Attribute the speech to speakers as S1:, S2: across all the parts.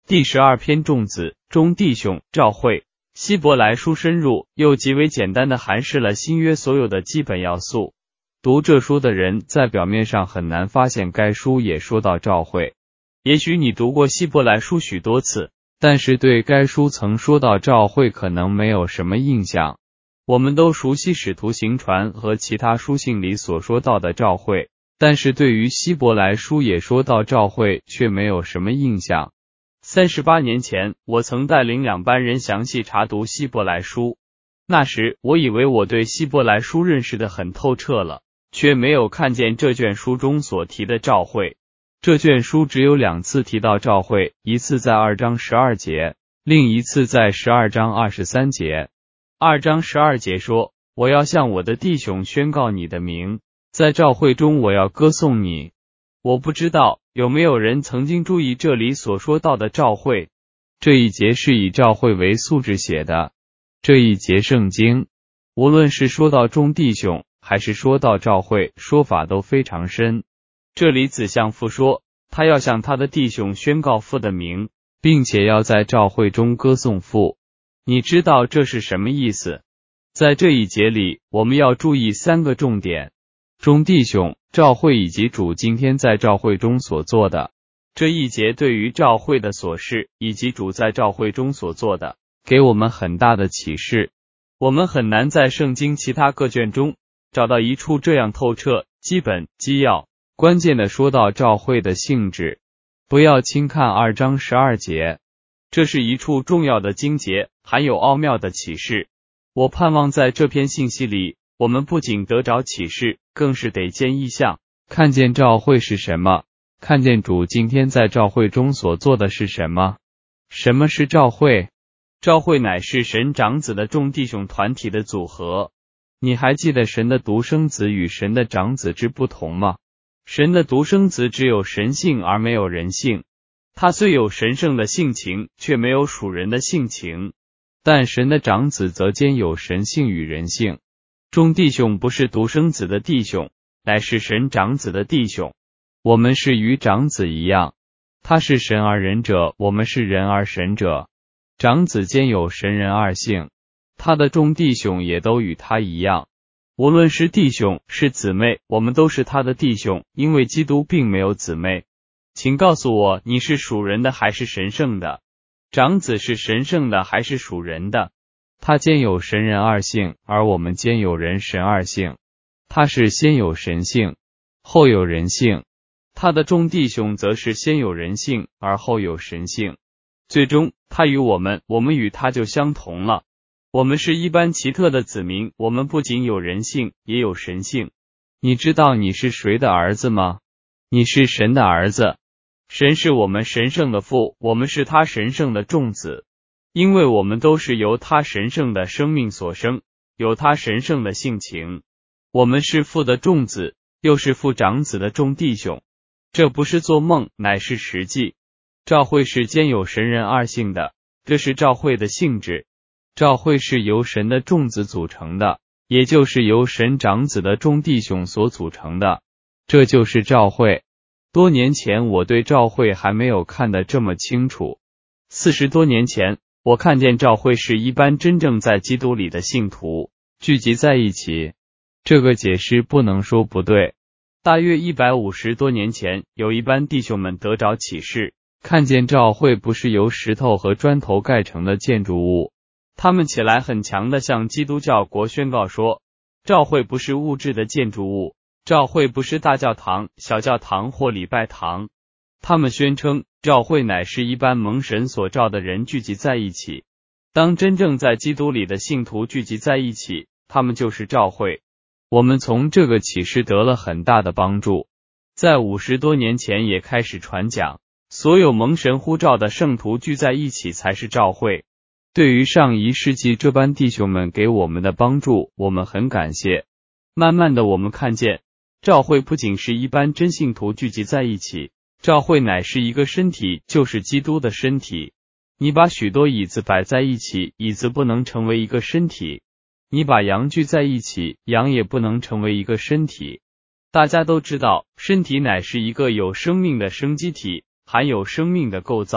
S1: 第12篇众子中弟兄召会。希伯来书深入又极为简单地涵释了新约所有的基本要素。读这书的人在表面上很难发现该书也说到召会。也许你读过希伯来书许多次，但是对该书曾说到召会可能没有什么印象。我们都熟悉使徒行传和其他书信里所说到的召会，但是对于希伯来书也说到召会却没有什么印象。38年前，我曾带领2班人详细查读希伯来书。那时，我以为我对希伯来书认识得很透彻了，却没有看见这卷书中所提的召会。这卷书只有2次提到召会，一次在2章12节，另一次在12章23节。2章12节说：“我要向我的弟兄宣告你的名，在召会中我要歌颂你。”我不知道有没有人曾经注意这里所说到的召会。这一节是以召会为素质写的。这一节圣经，无论是说到众弟兄，还是说到召会，说法都非常深。这里子向父说，他要向他的弟兄宣告父的名，并且要在召会中歌颂父。你知道这是什么意思？在这一节里，我们要注意3个重点：众弟兄、召会以及主今天在召会中所做的。这一节对于召会的琐事以及主在召会中所做的，给我们很大的启示。我们很难在圣经其他各卷中找到一处这样透彻、基本、基要、关键的说到召会的性质。不要轻看2章12节，这是一处重要的经节，含有奥妙的启示。我盼望在这篇信息里，我们不仅得着启示，更是得见异象，看见召会是什么，看见主今天在召会中所做的是什么。什么是召会？召会乃是神长子的众弟兄团体的组合。你还记得神的独生子与神的长子之不同吗？神的独生子只有神性而没有人性，他虽有神圣的性情，却没有属人的性情。但神的长子则兼有神性与人性。众弟兄不是独生子的弟兄，乃是神长子的弟兄。我们是与长子一样，他是神而人者，我们是人而神者。长子兼有神人二性，他的众弟兄也都与他一样。无论是弟兄是姊妹，我们都是他的弟兄，因为基督并没有姊妹。请告诉我，你是属人的还是神圣的？长子是神圣的还是属人的？他兼有神人二性，而我们兼有人神二性。他是先有神性，后有人性。他的众弟兄则是先有人性，而后有神性。最终，他与我们与他就相同了。我们是一般奇特的子民，我们不仅有人性，也有神性。你知道你是谁的儿子吗？你是神的儿子。神是我们神圣的父，我们是他神圣的众子，因为我们都是由他神圣的生命所生，有他神圣的性情。我们是父的众子，又是父长子的众弟兄。这不是做梦，乃是实际。召会是兼有神人二性的，这是召会的性质。召会是由神的众子组成的，也就是由神长子的众弟兄所组成的，这就是召会。多年前我对召会还没有看得这么清楚。40多年前，我看见召会是一般真正在基督里的信徒聚集在一起。这个解释不能说不对。大约150多年前，有一班弟兄们得着启示，看见召会不是由石头和砖头盖成的建筑物。他们起来很强地向基督教国宣告说，召会不是物质的建筑物，召会不是大教堂、小教堂或礼拜堂。他们宣称，召会乃是一般蒙神所召的人聚集在一起。当真正在基督里的信徒聚集在一起，他们就是召会。我们从这个启示得了很大的帮助。在50多年前也开始传讲，所有蒙神呼召的圣徒聚在一起才是召会。对于上1世纪这班弟兄们给我们的帮助，我们很感谢。慢慢的我们看见，召会不仅是一般真信徒聚集在一起，召会乃是一个身体，就是基督的身体。你把许多椅子摆在一起，椅子不能成为一个身体。你把羊聚在一起，羊也不能成为一个身体。大家都知道，身体乃是一个有生命的生机体，含有生命的构造。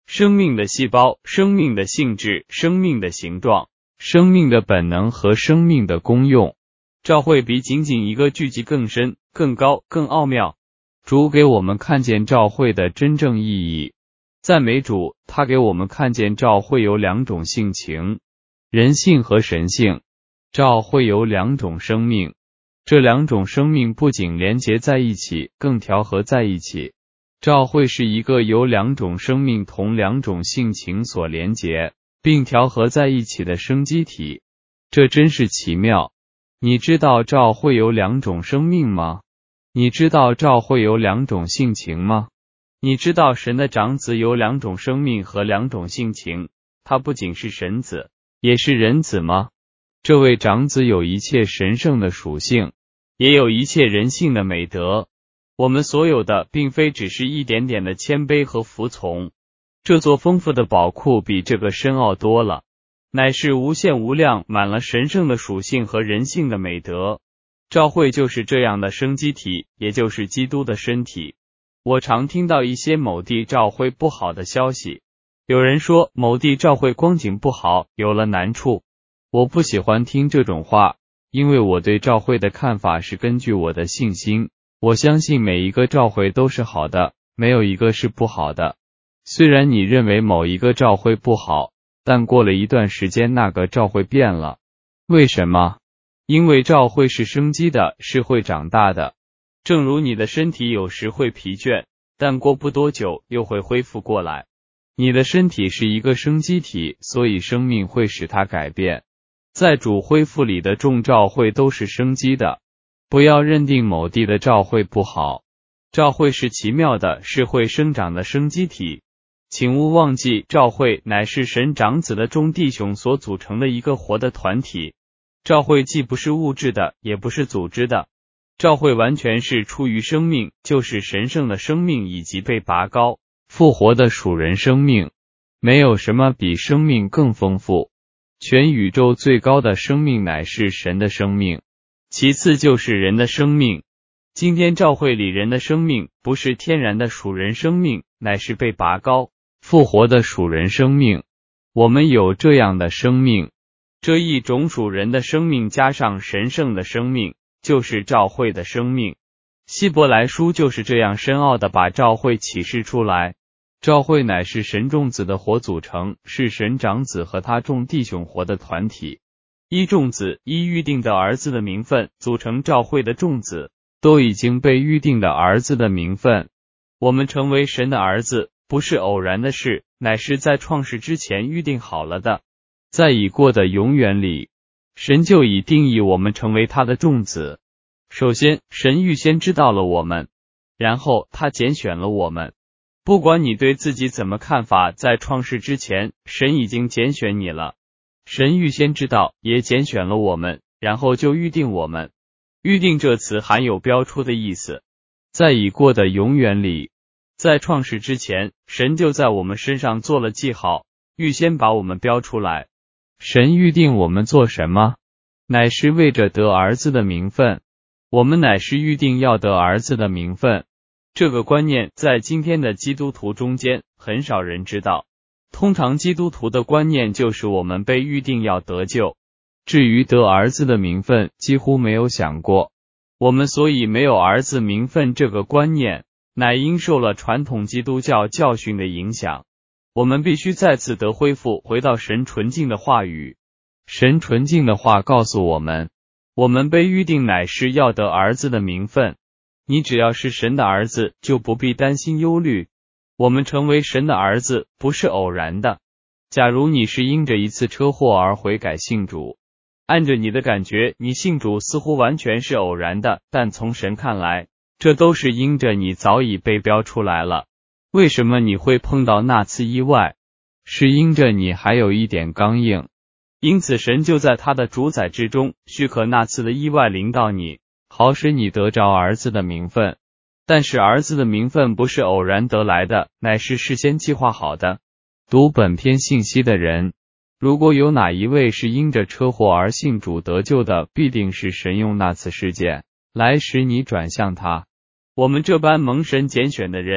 S1: 生命的细胞、生命的性质、生命的形状、生命的本能和生命的功用。召会比仅仅一个聚集更深、更高、更奥妙。主给我们看见召会的真正意义。赞美主，他给我们看见召会有两种性情，人性和神性。召会有两种生命，这两种生命不仅连结在一起，更调和在一起。召会是一个由两种生命同两种性情所连结，并调和在一起的生机体。这真是奇妙。你知道召会有两种生命吗？你知道召会有两种性情吗？你知道神的长子有两种生命和两种性情，他不仅是神子，也是人子吗？这位长子有一切神圣的属性，也有一切人性的美德。我们所有的并非只是一点点的谦卑和服从，这座丰富的宝库比这个深奥多了，乃是无限无量，满了神圣的属性和人性的美德。召会就是这样的生机体，也就是基督的身体。我常听到一些某地召会不好的消息，有人说某地召会光景不好，有了难处。我不喜欢听这种话，因为我对召会的看法是根据我的信心。我相信每一个召会都是好的，没有一个是不好的。虽然你认为某一个召会不好，但过了一段时间那个召会变了。为什么？因为召会是生机的，是会长大的。正如你的身体有时会疲倦，但过不多久又会恢复过来。你的身体是一个生机体，所以生命会使它改变。在主恢复里的众召会都是生机的。不要认定某地的召会不好，召会是奇妙的，是会生长的生机体。请勿忘记，召会乃是神长子的众弟兄所组成的一个活的团体。召会既不是物质的，也不是组织的，召会完全是出于生命，就是神圣的生命以及被拔高、复活的属人生命。没有什么比生命更丰富。全宇宙最高的生命乃是神的生命，其次就是人的生命。今天召会里人的生命不是天然的属人生命，乃是被拔高、复活的属人生命。我们有这样的生命，这一种属人的生命加上神圣的生命，就是召会的生命。希伯来书就是这样深奥的把召会启示出来。召会乃是神众子的活组成，是神长子和他众弟兄活的团体。依众子，依预定的儿子的名分组成召会的众子，都已经被预定的儿子的名分。我们成为神的儿子，不是偶然的事，乃是在创世之前预定好了的。在已过的永远里，神就已定义我们成为他的众子。首先，神预先知道了我们，然后他拣选了我们。不管你对自己怎么看法，在创世之前，神已经拣选你了。神预先知道，也拣选了我们，然后就预定我们。预定这词含有标出的意思。在已过的永远里，在创世之前，神就在我们身上做了记号，预先把我们标出来。神预定我们做什么？乃是为着得儿子的名分。我们乃是预定要得儿子的名分。这个观念在今天的基督徒中间很少人知道。通常基督徒的观念就是我们被预定要得救，至于得儿子的名分几乎没有想过。我们所以没有儿子名分这个观念，乃因受了传统基督教教训的影响。我们必须再次得恢复，回到神纯净的话语。神纯净的话告诉我们，我们被预定乃是要得儿子的名分。你只要是神的儿子，就不必担心忧虑。我们成为神的儿子不是偶然的。假如你是因着一次车祸而悔改信主，按着你的感觉，你信主似乎完全是偶然的，但从神看来，这都是因着你早已被标出来了。为什么你会碰到那次意外？是因着你还有一点刚硬，因此神就在他的主宰之中许可那次的意外临到你，好使你得着儿子的名分。但是儿子的名分不是偶然得来的，乃是事先计划好的。读本篇信息的人，如果有哪一位是因着车祸而信主得救的，必定是神用那次事件来使你转向他。我们这般蒙神拣选的人，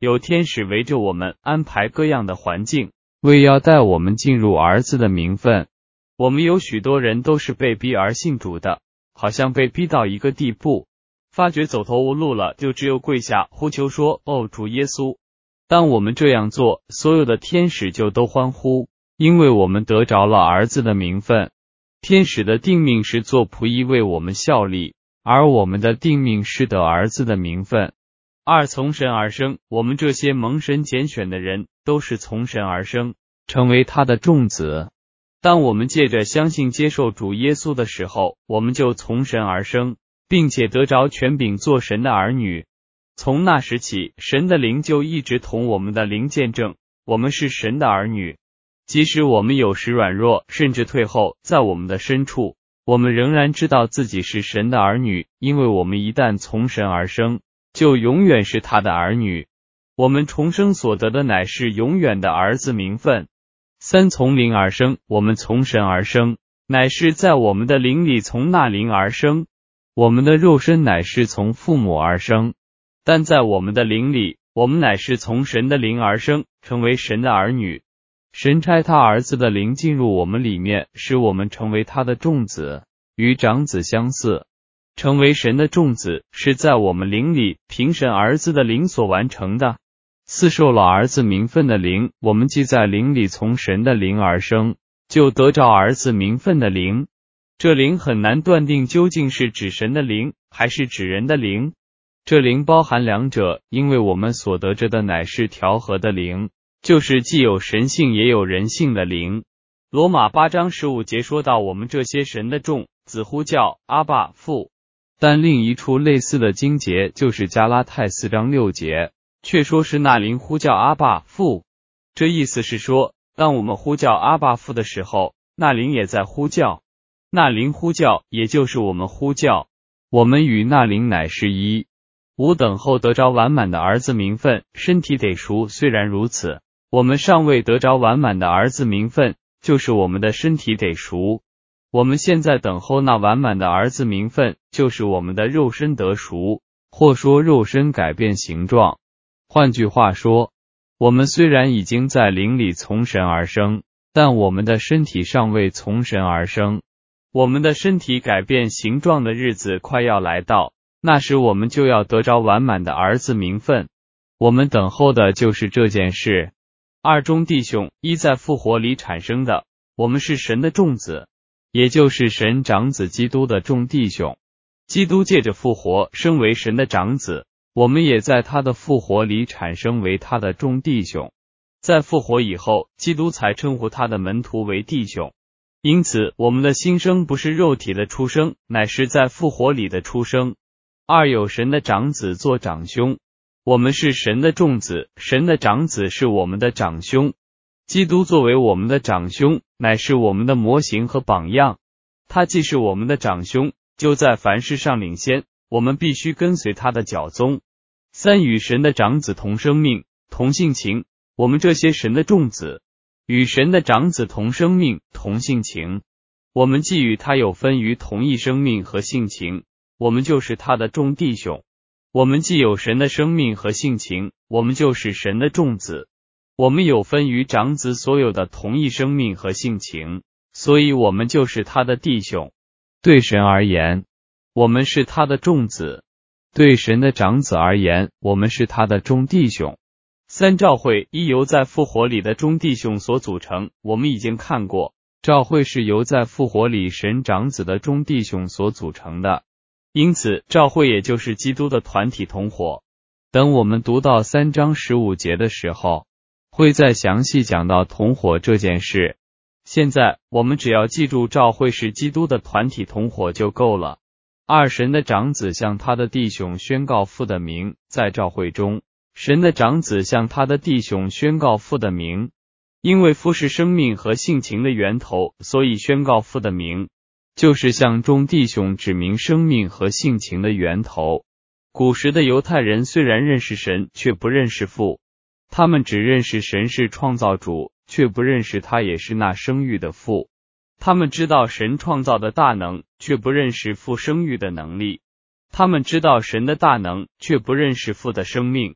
S1: 有天使围着我们，安排各样的环境，为要带我们进入儿子的名分。我们有许多人都是被逼而信主的，好像被逼到一个地步，发觉走投无路了，就只有跪下呼求说：“哦，主耶稣！”当我们这样做，所有的天使就都欢呼，因为我们得着了儿子的名分。天使的定命是做仆役为我们效力，而我们的定命是得儿子的名分。二，从神而生，我们这些蒙神拣选的人都是从神而生，成为他的众子。当我们借着相信接受主耶稣的时候，我们就从神而生，并且得着权柄做神的儿女。从那时起，神的灵就一直同我们的灵见证，我们是神的儿女。即使我们有时软弱，甚至退后，在我们的深处，我们仍然知道自己是神的儿女，因为我们一旦从神而生，就永远是他的儿女。我们重生所得的乃是永远的儿子名分。三，从灵而生，我们从神而生，乃是在我们的灵里从那灵而生。我们的肉身乃是从父母而生，但在我们的灵里，我们乃是从神的灵而生，成为神的儿女。神差他儿子的灵进入我们里面，使我们成为他的众子，与长子相似。成为神的众子，是在我们灵里凭神儿子的灵所完成的。四，受了儿子名分的灵，我们既在灵里从神的灵而生，就得着儿子名分的灵。这灵很难断定究竟是指神的灵，还是指人的灵。这灵包含两者，因为我们所得着的乃是调和的灵，就是既有神性也有人性的灵。罗马8章15节说到我们这些神的众子呼叫阿爸父。但另一处类似的经节就是加拉太4章6节，却说是那灵呼叫阿爸父。这意思是说，当我们呼叫阿爸父的时候，那灵也在呼叫。那灵呼叫，也就是我们呼叫，我们与那灵乃是一。五，等候得着完满的儿子名分，身体得赎。虽然如此，我们尚未得着完满的儿子名分，就是我们的身体得赎。我们现在等候那完满的儿子名分，就是我们的肉身得赎，或说肉身改变形状。换句话说，我们虽然已经在灵里从神而生，但我们的身体尚未从神而生。我们的身体改变形状的日子快要来到，那时我们就要得着完满的儿子名分。我们等候的就是这件事。二，众弟兄，一在复活里产生的，我们是神的众子，也就是神长子基督的众弟兄。基督借着复活升为神的长子，我们也在他的复活里产生为他的众弟兄。在复活以后，基督才称呼他的门徒为弟兄。因此，我们的新生不是肉体的出生，乃是在复活里的出生。二，有神的长子做长兄，我们是神的众子，神的长子是我们的长兄。基督作为我们的长兄，乃是我们的模型和榜样。他既是我们的长兄，就在凡事上领先，我们必须跟随他的脚踪。三，与神的长子同生命，同性情，我们这些神的众子，与神的长子同生命，同性情。我们既与他有分于同一生命和性情，我们就是他的众弟兄。我们既有神的生命和性情，我们就是神的众子。我们有分于长子所有的同一生命和性情，所以我们就是他的弟兄。对神而言，我们是他的众子；对神的长子而言，我们是他的众弟兄。三，召会一由在复活里的众弟兄所组成，我们已经看过，召会是由在复活里神长子的众弟兄所组成的，因此召会也就是基督的团体同伙。等我们读到3章15节的时候，会再详细讲到同伙这件事。现在我们只要记住召会是基督的团体同伙就够了。二，神的长子向他的弟兄宣告父的名，在召会中，神的长子向他的弟兄宣告父的名。因为父是生命和性情的源头，所以宣告父的名，就是向众弟兄指明生命和性情的源头。古时的犹太人虽然认识神，却不认识父，他们只认识神是创造主，却不认识他也是那生育的父。他们知道神创造的大能，却不认识父生育的能力。他们知道神的大能，却不认识父的生命。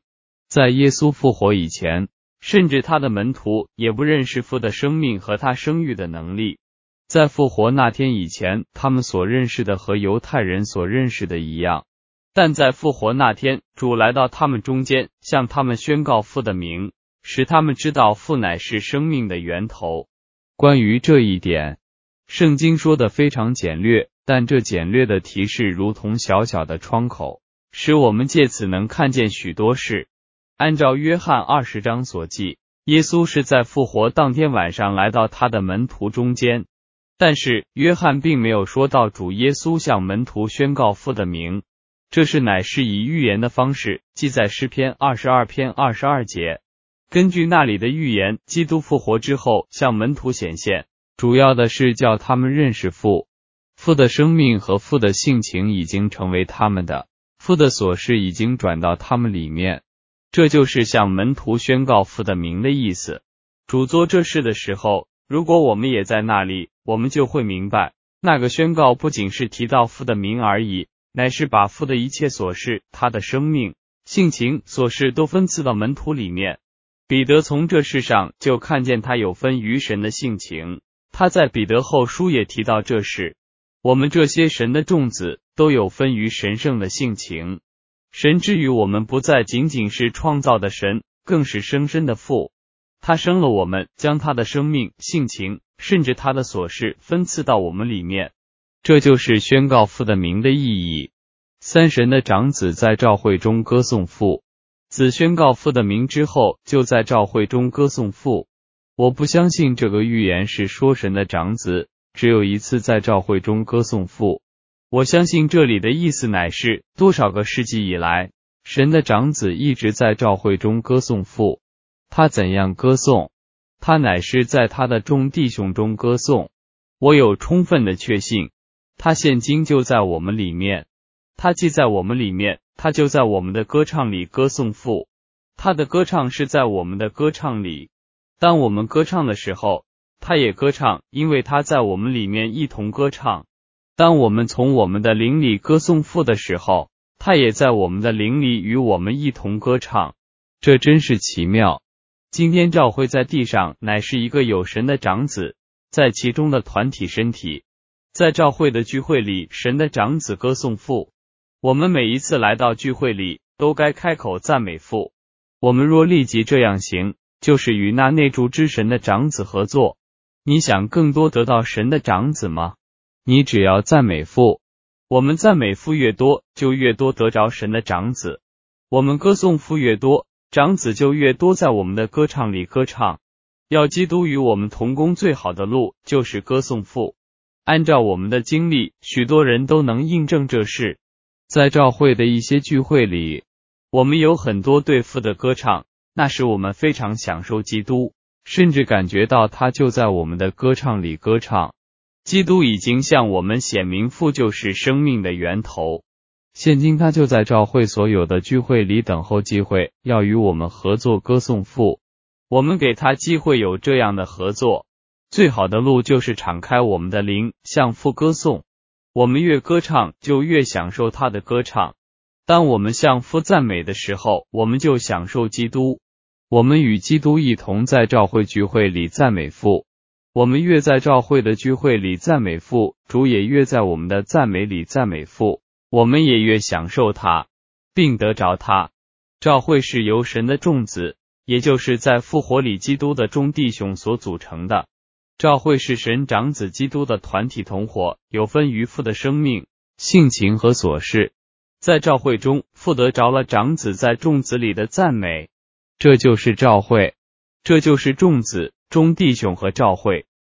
S1: 在耶稣复活以前，甚至他的门徒也不认识父的生命和他生育的能力。在复活那天以前，他们所认识的和犹太人所认识的一样，但在复活那天，主来到他们中间，向他们宣告父的名，使他们知道父乃是生命的源头。关于这一点，圣经说的非常简略，但这简略的提示如同小小的窗口，使我们借此能看见许多事。按照约翰20章所记，耶稣是在复活当天晚上来到他的门徒中间，但是约翰并没有说到主耶稣向门徒宣告父的名，这是乃是以预言的方式记在诗篇22篇22节。根据那里的预言，基督复活之后向门徒显现，主要的是叫他们认识父。父的生命和父的性情已经成为他们的，父的所事已经转到他们里面，这就是向门徒宣告父的名的意思。主做这事的时候，如果我们也在那里，我们就会明白，那个宣告不仅是提到父的名而已，乃是把父的一切所事，他的生命、性情、所事都分赐到门徒里面。彼得从这事上就看见他有分于神的性情，他在彼得后书也提到这事。我们这些神的众子都有分于神圣的性情。神之于我们不再仅仅是创造的神，更是生身的父。他生了我们，将他的生命、性情，甚至他的所事分赐到我们里面。这就是宣告父的名的意义。三神的长子在召会中歌颂父，子宣告父的名之后，就在召会中歌颂父。我不相信这个预言是说神的长子只有一次在召会中歌颂父。我相信这里的意思乃是，多少个世纪以来，神的长子一直在召会中歌颂父。他怎样歌颂？他乃是在他的众弟兄中歌颂。我有充分的确信，他现今就在我们里面。他既在我们里面，他就在我们的歌唱里歌颂父。他的歌唱是在我们的歌唱里。当我们歌唱的时候，他也歌唱，因为他在我们里面一同歌唱。当我们从我们的灵里歌颂父的时候，他也在我们的灵里与我们一同歌唱。这真是奇妙。今天召会在地上乃是一个有神的长子，在其中的团体身体。在召会的聚会里，神的长子歌颂父。我们每一次来到聚会里，都该开口赞美父。我们若立即这样行，就是与那内住之神的长子合作。你想更多得到神的长子吗？你只要赞美父。我们赞美父越多，就越多得着神的长子。我们歌颂父越多，长子就越多在我们的歌唱里歌唱。要基督与我们同工最好的路，就是歌颂父。按照我们的经历，许多人都能印证这事。在召会的一些聚会里，我们有很多对父的歌唱，那使我们非常享受基督，甚至感觉到他就在我们的歌唱里歌唱。基督已经向我们显明父就是生命的源头。现今他就在召会所有的聚会里等候机会，要与我们合作歌颂父。我们给他机会有这样的合作。最好的路就是敞开我们的灵，向父歌颂。我们越歌唱，就越享受他的歌唱。当我们向父赞美的时候，我们就享受基督。我们与基督一同在召会聚会里赞美父。我们越在召会的聚会里赞美父，主也越在我们的赞美里赞美父，我们也越享受他，并得着他。召会是由神的众子，也就是在复活里基督的众弟兄所组成的。召会是神长子基督的团体同伙，有分于父的生命、性情和所事。在召会中，父得着了长子在众子里的赞美。这就是召会，这就是众子、众弟兄和召会。